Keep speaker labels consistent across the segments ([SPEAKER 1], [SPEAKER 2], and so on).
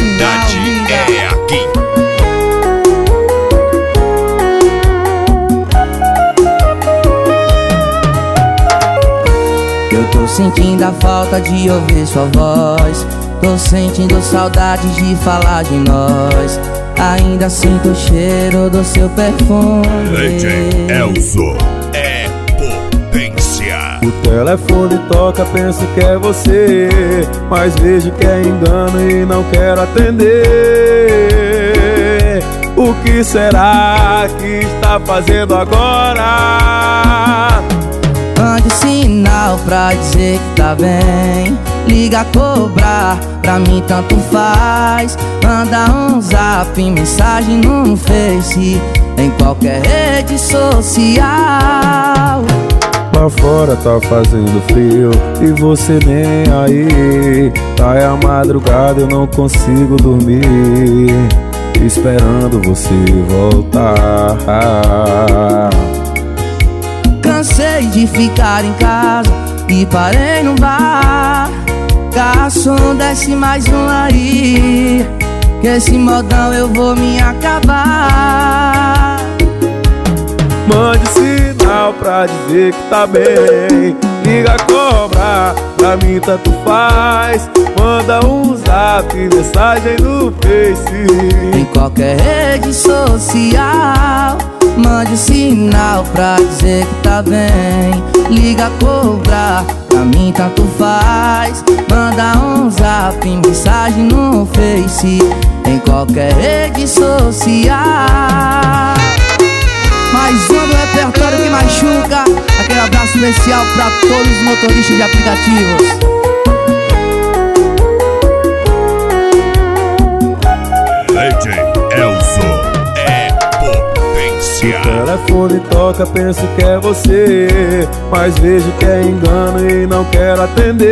[SPEAKER 1] qualidade é aqui.
[SPEAKER 2] Eu tô sentindo a falta de ouvir sua voz. Tô sentindo saudade de falar de nós. Ainda sinto o cheiro do seu perfume.
[SPEAKER 1] DJ Elzo é potência.
[SPEAKER 3] O telefone toca, penso que é você, mas vejo que é engano e não quero atender. O que será que está fazendo agora?
[SPEAKER 2] Mande sinal pra dizer que tá bem. Liga, cobrar, pra mim tanto faz. Manda um zap, mensagem no Face, em qualquer rede social.
[SPEAKER 3] Lá fora tá fazendo frio e você nem aí. Tá é a madrugada, eu não consigo dormir, esperando você voltar.
[SPEAKER 2] Cansei de ficar em casa e parei no bar. Garçom, desce mais um aí, que esse modão eu vou me acabar.
[SPEAKER 3] Mande sinal pra dizer que tá bem. Liga, cobra, pra mim tanto faz. Manda um zap, mensagem no Face,
[SPEAKER 2] em qualquer rede social. Mande sinal pra dizer que tá bem. Liga, cobra, pra mim tanto faz. Manda um zap, mensagem no Face, em qualquer rede social. Mais um do repertório que machuca. Aquele abraço especial pra todos os motoristas de aplicativos.
[SPEAKER 1] DJ Elzo é potência.
[SPEAKER 3] o telefone toca, penso que é você, mas vejo que é engano e não quero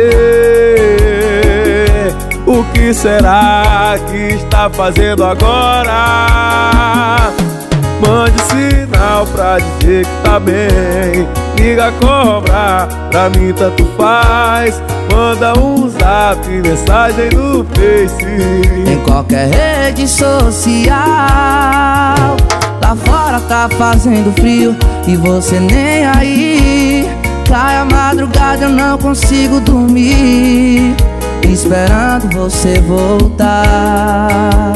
[SPEAKER 3] atender. O que será que está fazendo agora? Mande sinal pra dizer que tá bem. Liga, cobra, pra mim tanto faz. Manda um zap, mensagem no Face,
[SPEAKER 2] em qualquer rede social. Lá fora tá fazendo frio e você nem aí. Cai a madrugada, eu não consigo dormir, esperando você voltar.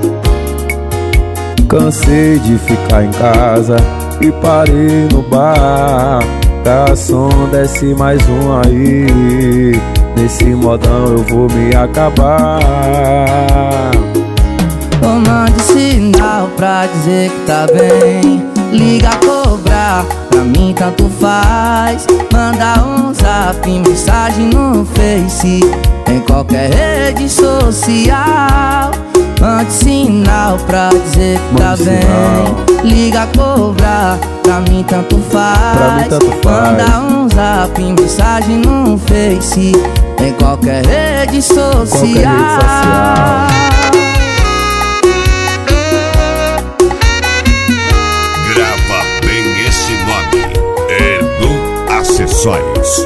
[SPEAKER 3] Cansei de ficar em casa e parei no bar. Garçom, desce mais um aí, nesse modão eu vou me acabar.
[SPEAKER 2] Mande sinal pra dizer que tá bem. Liga, cobrar, pra mim tanto faz. Manda um zap, mensagem no Face, em qualquer rede social. Mande sinal pra dizer que tá bem. Liga, cobrar, pra mim tanto faz. Manda um zap, mensagem no Face, em qualquer rede social.
[SPEAKER 1] Grava bem esse nome, Edu Acessórios.